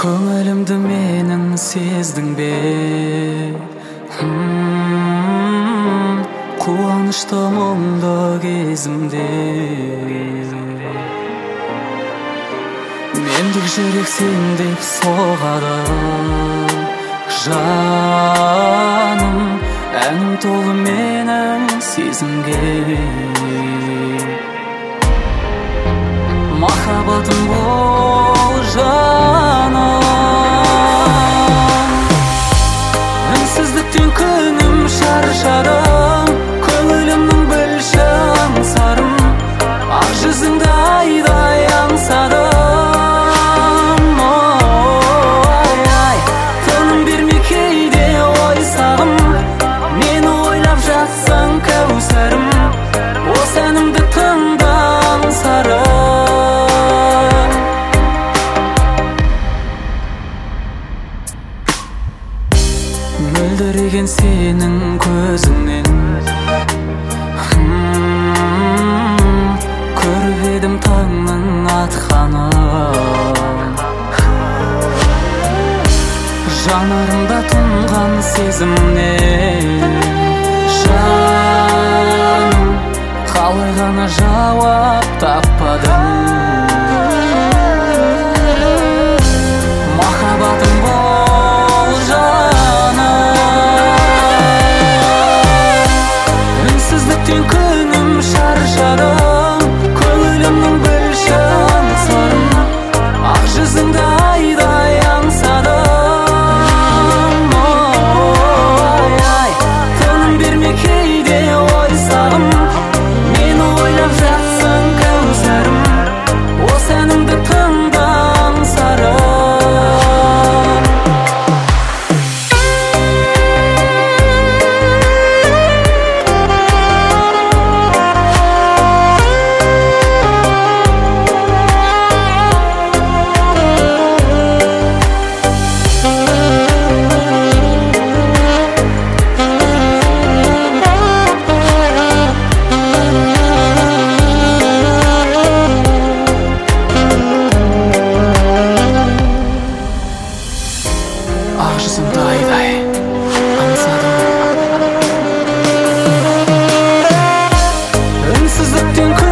Көңілімді менің сездің бе? Қуанышты мұңды кезімде мендік жүрек сен деп соғады. Жаным, әнім толы менің сезімге. Махаббатым бол жаным, үнсіздіктен күнім шаршадым. Көңілімнің білші аңсарым, ақ жүзіңді айдай аңсадым. Ой, тыным берме кейде ой сағым, мені ойлап жатсаң кәусәрім, осы әнімді тыңда аңсарым. Мөлдіреген сенің көзіңнен көріп едім таңның атқанын. Жанарымда тұнған сезімнен жаным, қалай ғана жауап таппадым. Махаббатым бол жаным, үнсіздіктен күнім шаршадым. Көңілімнің білші аңсарым, ақ жүзіңді айдай аңсадым. Ой, тыным берме кейде ой сағым, мені ойлап жатсаң кәусәрім, осы әнімді тыңда аңсарым. Ақ жүзіңді айдай аңсадым, үнсіздіктен